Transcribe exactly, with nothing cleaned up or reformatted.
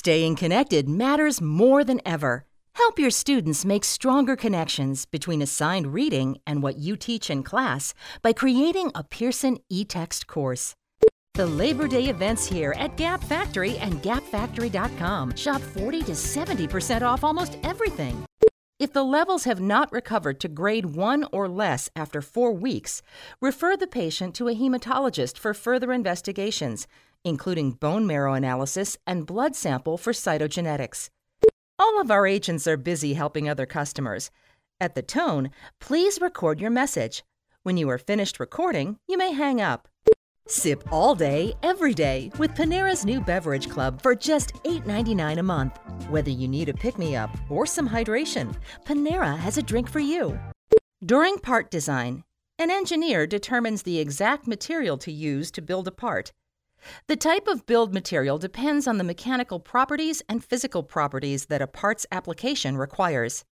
Staying connected matters more than ever. Help your students make stronger connections between assigned reading and what you teach in class by creating a Pearson eText course. The Labor Day event's here at Gap Factory and gap factory dot com. Shop forty to seventy percent off almost everything. If the levels have not recovered to grade one or less after four weeks, refer the patient to a hematologist for further investigations, including bone marrow analysis and blood sample for cytogenetics. All of our agents are busy helping other customers. At the tone, please record your message. When you are finished recording, you may hang up. Sip all day, every day with Panera's new beverage club for just eight ninety-nine a month. Whether you need a pick-me-up or some hydration, Panera has a drink for you. During part design, an engineer determines the exact material to use to build a part. The type of build material depends on the mechanical properties and physical properties that a part's application requires.